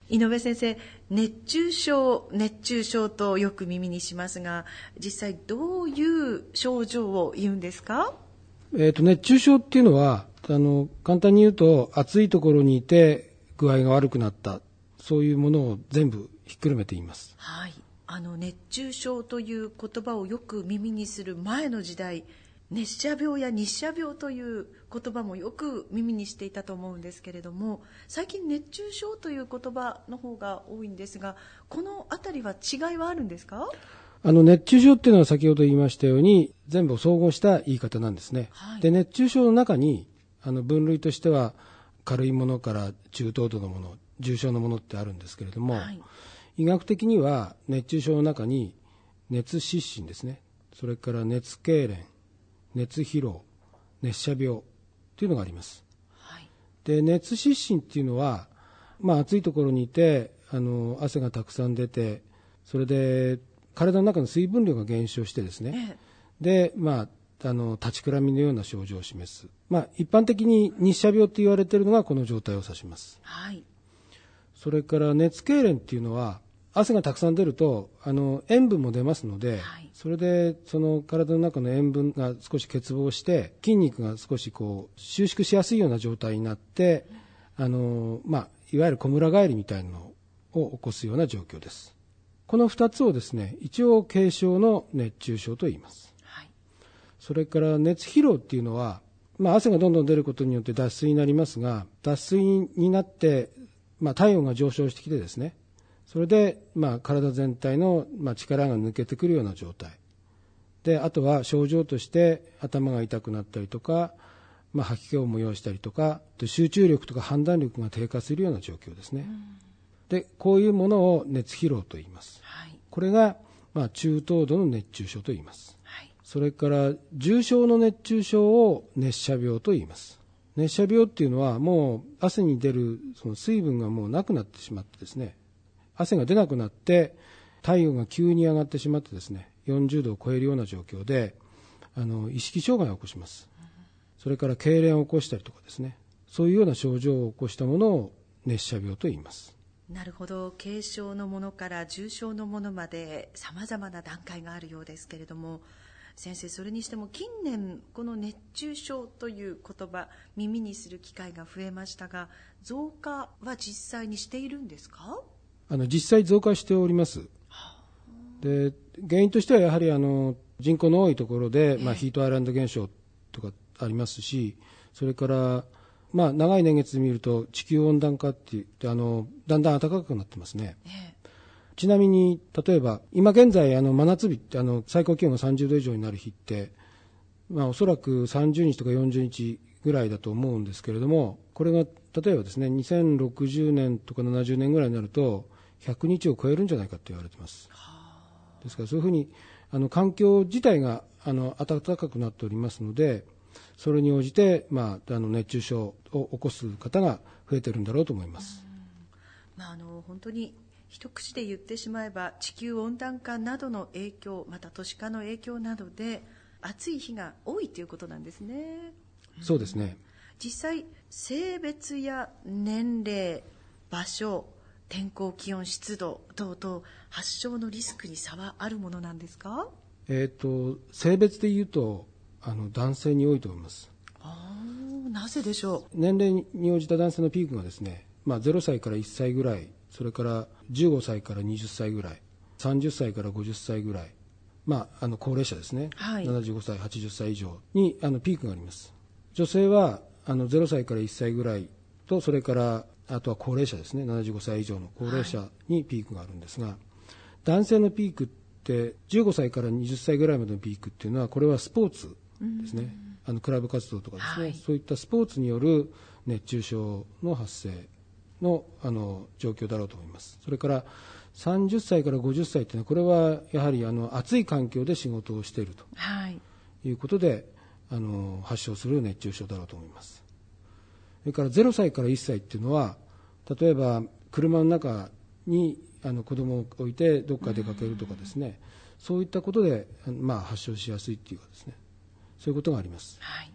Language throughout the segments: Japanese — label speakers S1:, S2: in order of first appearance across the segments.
S1: 井上先生、熱中症とよく耳にしますが、実際どういう症状を言うんですか？
S2: 熱中症っていうのは簡単に言うと、暑いところにいて具合が悪くなった、そういうものを全部ひっくるめて言います。
S1: はい、熱中症という言葉をよく耳にする前の時代、熱射病や日射病という言葉もよく耳にしていたと思うんですけれども、最近熱中症という言葉の方が多いんですが、このあたりは違いはあるんですか？
S2: 熱中症っていうのは先ほど言いましたように全部を総合した言い方なんですね。
S1: はい、
S2: で、熱中症の中に分類としては軽いものから中等度のもの、重症のものってあるんですけれども、
S1: はい、
S2: 医学的には熱中症の中に熱失神ですね、それから熱痙攣、熱疲労、熱射病というのがあります。
S1: はい、
S2: で、熱失神っていうのは、暑いところにいて汗がたくさん出て、それで体の中の水分量が減少してですね、で、立ちくらみのような症状を示す、一般的に日射病と言われているのがこの状態を指します。
S1: はい、
S2: それから熱痙攣っていうのは、汗がたくさん出ると塩分も出ますので、
S1: はい、そ
S2: れでその体の中の塩分が少し欠乏して筋肉が少し収縮しやすいような状態になって、いわゆるこむら返りみたいなのを起こすような状況です。この2つをですね、一応軽症の熱中症と言います。
S1: はい、
S2: それから熱疲労っていうのは、汗がどんどん出ることによって脱水になりますが、脱水になって、体温が上昇してきてですね、それで、体全体の、力が抜けてくるような状態で、あとは症状として頭が痛くなったりとか、吐き気を催したりとか、集中力とか判断力が低下するような状況ですね。で、こういうものを熱疲労と言います。
S1: はい、
S2: これが、中等度の熱中症と言います。
S1: はい、
S2: それから重症の熱中症を熱射病と言います。熱射病っていうのは、もう汗に出るその水分がもうなくなってしまってですね、汗が出なくなって体温が急に上がってしまってですね、40度を超えるような状況で意識障害を起こします。それから痙攣を起こしたりとかですね、そういうような症状を起こしたものを熱射病と言います。
S1: なるほど。軽症のものから重症のものまで様々な段階があるようですけれども、先生、それにしても近年この熱中症という言葉、耳にする機会が増えましたが、増加は実際にしているんですか？
S2: 実際増加しております。で、原因としてはやはり人口の多いところで、ヒートアイランド現象とかありますし、それから長い年月で見ると地球温暖化っていってだんだん暖かくなってますね。ちなみに例えば今現在真夏日って最高気温が30度以上になる日って、おそらく30日とか40日ぐらいだと思うんですけれども、これが例えばですね、2060年とか70年ぐらいになると100日を超えるんじゃないかと言われています。ですからそういうふうに環境自体が暖かくなっておりますので、それに応じて、熱中症を起こす方が増えているんだろうと思います。
S1: 本当に一口で言ってしまえば、地球温暖化などの影響、また都市化の影響などで暑い日が多いということなんですね。
S2: そうですね。
S1: 実際性別や年齢、場所、天候、気温、湿度等々、発症のリスクに差はあるものなんですか？
S2: 性別で言うと男性に多いと思います。
S1: なぜでしょう？
S2: 年齢に応じた男性のピークがですね、0歳から1歳ぐらい、それから15歳から20歳ぐらい、30歳から50歳ぐらい、高齢者ですね、はい、75歳、80歳以上にピークがあります。女性は0歳から1歳ぐらいと、それからあとは高齢者ですね、75歳以上の高齢者にピークがあるんですが、男性のピークって15歳から20歳ぐらいまでのピークっていうのは、これはスポーツですね、クラブ活動とかですね、そういったスポーツによる熱中症の発生の状況だろうと思います。それから30歳から50歳というのは、これはやはり暑い環境で仕事をしているということで、発症する熱中症だろうと思います。それから0歳から1歳っていうのは、例えば車の中に子供を置いてどっか出かけるとかですね、そういったことで、発症しやすいっていうかですね、そういうことがあります。
S1: はい、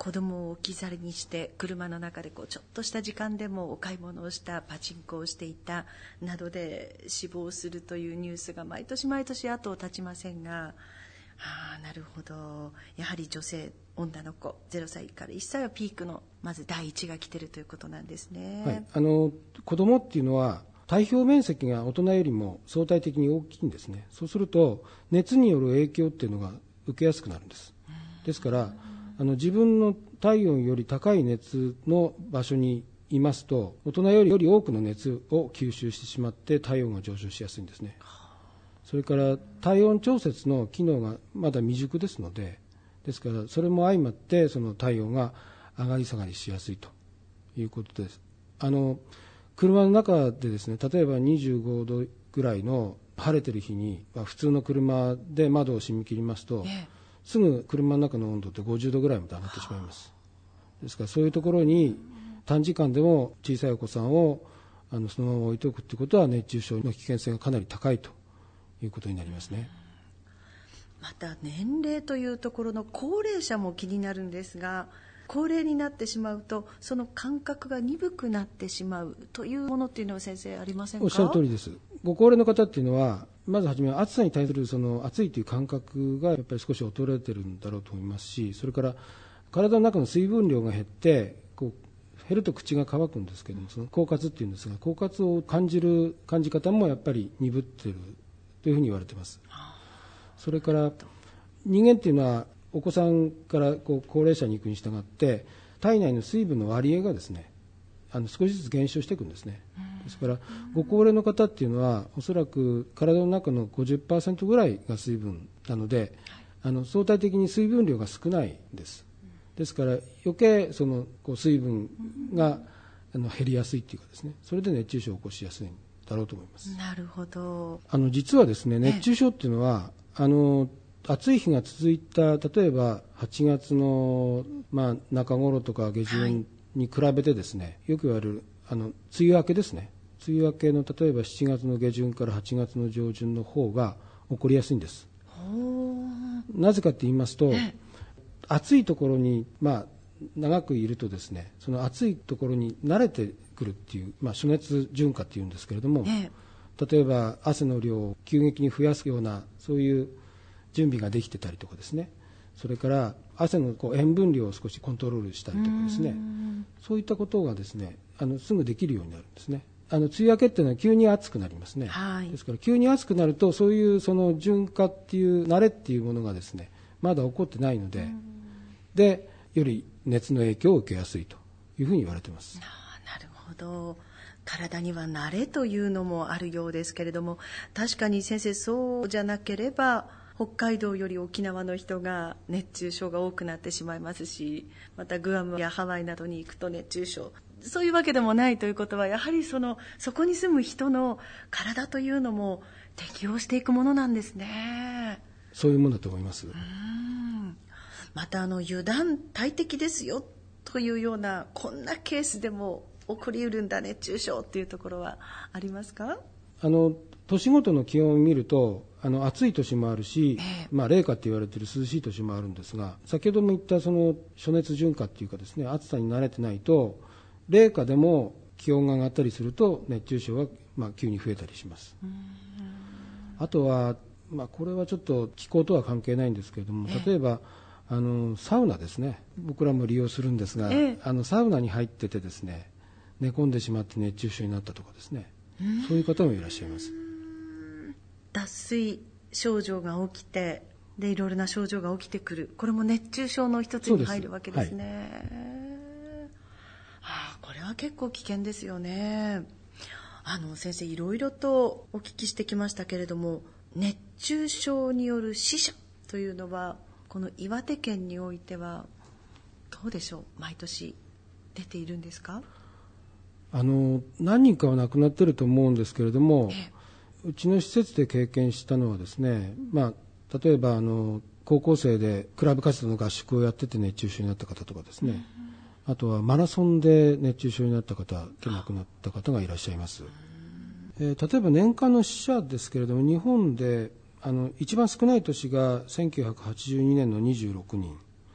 S1: 子供を置き去りにして車の中でちょっとした時間でもお買い物をした、パチンコをしていたなどで死亡するというニュースが毎年毎年後を絶ちませんが、なるほど、やはり女性、女の子0歳から1歳はピークのまず第一が来てるということなんですね。
S2: はい、子供っていうのは体表面積が大人よりも相対的に大きいんですね。そうすると熱による影響っていうのが受けやすくなるんです。ですから自分の体温より高い熱の場所にいますと、大人より多くの熱を吸収してしまって体温が上昇しやすいんですね。それから体温調節の機能がまだ未熟ですので、ですからそれも相まってその体温が上がり下がりしやすいということです。車の中でですね、例えば25度ぐらいの晴れてる日に普通の車で窓を閉め切りますと、すぐ車の中の温度って50度ぐらいまで上がってしまいます。ですからそういうところに短時間でも小さいお子さんをそのまま置いておくということは熱中症の危険性がかなり高いということになりますね。
S1: また年齢というところの高齢者も気になるんですが、高齢になってしまうとその感覚が鈍くなってしまうというものっていうのは先生ありませんか？
S2: おっしゃる通りです。ご高齢の方っていうのはまずはじめ暑さに対するその暑いという感覚がやっぱり少し衰えてるんだろうと思いますし、それから体の中の水分量が減って減ると口が乾くんですけども、その口渇っていうんですが、口渇を感じ方もやっぱり鈍っているというふうに言われています。それから人間っていうのはお子さんから高齢者に行くに従って体内の水分の割合がですね少しずつ減少していくんですね。ですからご高齢の方っていうのはおそらく体の中の 50% ぐらいが水分なので、相対的に水分量が少ないんです。ですから余計その水分が減りやすいというかですね、それで熱中症を起こしやすいんだろうと思います。
S1: なるほど。
S2: 実はですね、熱中症っていうのは暑い日が続いた例えば8月の、中頃とか下旬に比べてですね、よく言われる梅雨明けですね、梅雨明けの例えば7月の下旬から8月の上旬の方が起こりやすいんです。なぜかと言いますと、暑いところに、長くいるとですね、その暑いところに慣れてくるっていう、暑熱順化っていうんですけれども、例えば汗の量を急激に増やすようなそういう準備ができてたりとかですね、それから汗の塩分量を少しコントロールしたりとかですね、そういったことがですねすぐできるようになるんですね。梅雨明けっていうのは急に暑くなりますね、ですから急に暑くなるとそういうその順化っていう慣れっていうものがですねまだ起こってないので、より熱の影響を受けやすいというふうに言われています。
S1: なるほど。体には慣れというのもあるようですけれども、確かに先生そうじゃなければ北海道より沖縄の人が熱中症が多くなってしまいますし、またグアムやハワイなどに行くと熱中症、そういうわけでもないということは、やはりそこに住む人の体というのも適応していくものなんですね。
S2: そういうものだと思います。
S1: また油断大敵ですよというようなこんなケースでも起こりうるんだ熱中症っていうところはありますか？
S2: 年ごとの気温を見ると暑い年もあるし、冷夏って言われている涼しい年もあるんですが、先ほども言ったその暑熱順化っていうかですね、暑さに慣れてないと冷夏でも気温が上がったりすると熱中症は急に増えたりします。あとは、これはちょっと気候とは関係ないんですけれども、例えばサウナですね、僕らも利用するんですが、サウナに入っててですね寝込んでしまって熱中症になったとかですね、そういう方もいらっしゃいます。
S1: 脱水症状が起きて、いろいろな症状が起きてくる、これも熱中症の一つに入るわけですね。これは結構危険ですよね。先生いろいろとお聞きしてきましたけれども、熱中症による死者というのはこの岩手県においてはどうでしょう、毎年出ているんですか？
S2: 何人かは亡くなっていると思うんですけれども、うちの施設で経験したのはですね、例えば高校生でクラブ活動の合宿をやってて熱中症になった方とかですね、あとはマラソンで熱中症になった方で亡くなった方がいらっしゃいます。例えば年間の死者ですけれども、日本で一番少ない年が1982年の26人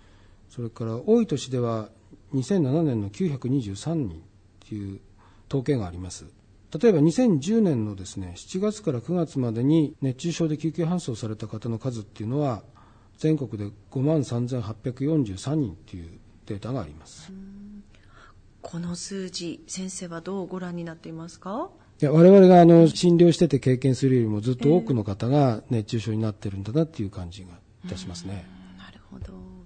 S2: それから多い年では2007年の923人という統計があります。例えば2010年のですね、7月から9月までに熱中症で救急搬送された方の数っていうのは全国で53,843人というデータがあります。
S1: この数字、先生はどうご覧になっていますか？
S2: いや、我々が診療してて経験するよりもずっと多くの方が熱中症になってるんだなっていう感じがいたしますね。
S1: なるほど。